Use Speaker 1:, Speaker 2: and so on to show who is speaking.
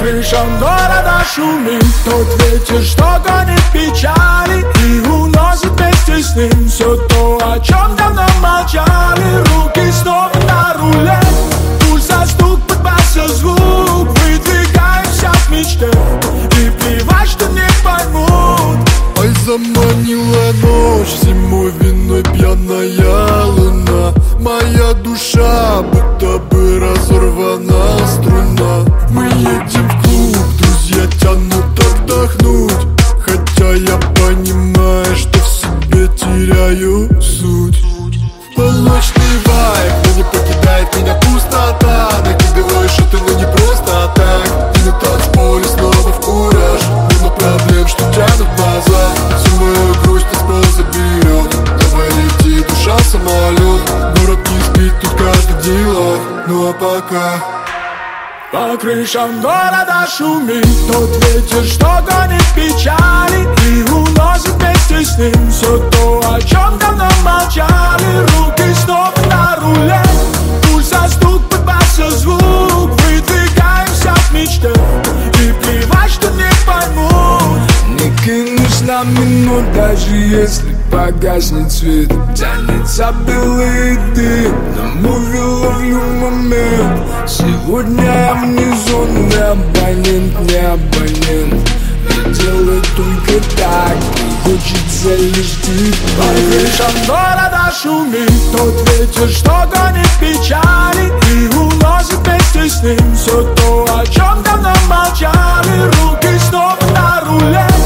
Speaker 1: крышам города шумит тот ветер, что гонит печали и уносит вместе с ним все то, о чем давно молчали. Руки снова на руле, пульс за стук, подбался звук. Выдвигаемся к мечте и плевать, что не поймут.
Speaker 2: Ай, заманила ночь, зимой виной пьяная луна. Моя душа будто бы разорвана струна. Мы едем в клуб, друзья тянут отдохнуть, хотя я понимаю, что в себе теряю суть. Полночный вайб, но не покидает меня пустота. Накидываю шуты, но не просто так. И на танцполе снова в кураж, мимо проблем, что тянут назад. Всю мою грусть из пола заберет. Давай лети, душа самолет. Город не спит, тут каждый дела. Ну а пока
Speaker 1: по крышам города шумит тот ветер, что гонит печали и уносит вместе с ним все то, о чем давно молчали. Руки снова на руле, пульс за стук, подбался звук. Выдвигаемся к мечте и плевать, что не поймут. Не кинусь на минут, даже если погаснет свет. Тянется белый дым, на муви ловлю момент. Сегодня я внизу, не абонент, не абонент. Я делаю только так, и хочется лишь тебя. По крышам города шумит тот ветер, что гонит печали и уносит вместе с ним все то, о чем давно молчали. Руки снова на руле,